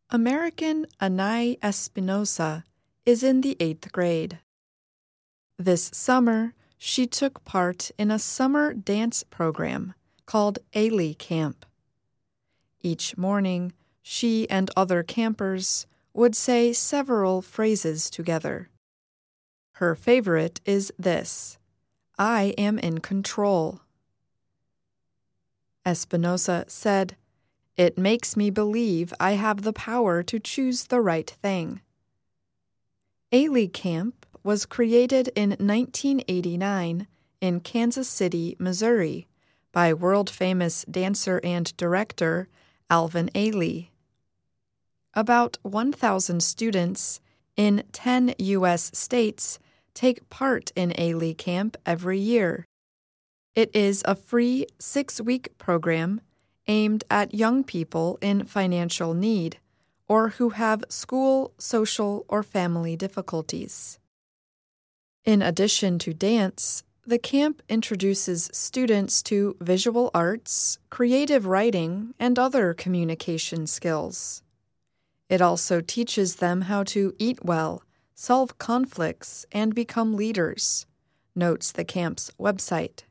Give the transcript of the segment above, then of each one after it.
American Anay Espinosa is in the 8th grade. This summer, she took part in a summer dance program called Ailey Camp. Each morning, she and other campers would say several phrases together. Her favorite is this: "I am in control." Espinosa said, "It makes me believe I have the power to choose the right thing." Ailey Camp was created in 1989 in Kansas City, Missouri, by world-famous dancer and director Alvin Ailey. About 1,000 students in 10 U.S. states take part in Ailey Camp every year. It is a free 6-week program aimed at young people in financial need or who have school, social, or family difficulties. In addition to dance, the camp introduces students to visual arts, creative writing, and other communication skills. It also teaches them how to eat well, solve conflicts, and become leaders, notes the camp's website.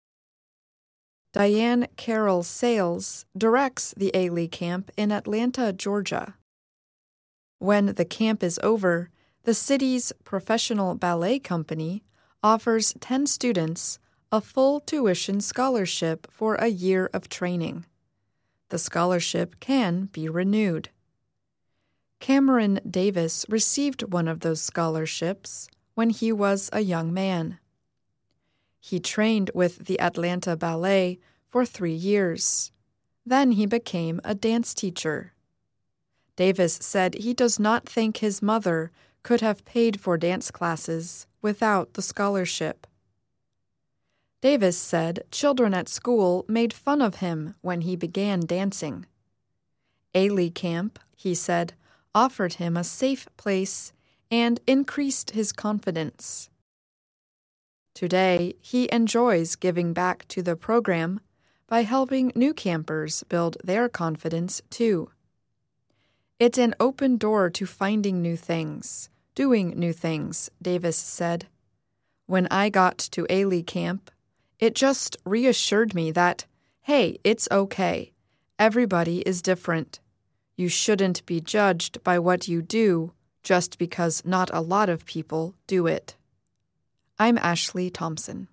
Diane Carroll Sales directs the Ailey Camp in Atlanta, Georgia. When the camp is over, the city's professional ballet company offers 10 students a full tuition scholarship for a year of training. The scholarship can be renewed. Cameron Davis received one of those scholarships when he was a young man. He trained with the Atlanta Ballet for 3 years. Then he became a dance teacher. Davis said he does not think his mother could have paid for dance classes without the scholarship. Davis said children at school made fun of him when he began dancing. Ailey Camp, he said, offered him a safe place and increased his confidence. Today, he enjoys giving back to the program by helping new campers build their confidence too. It's an open door to finding new things, doing new things, Davis said. When I got to Ailey Camp, it just reassured me that, hey, it's okay. Everybody is different. You shouldn't be judged by what you do just because not a lot of people do it. I'm Ashley Thompson.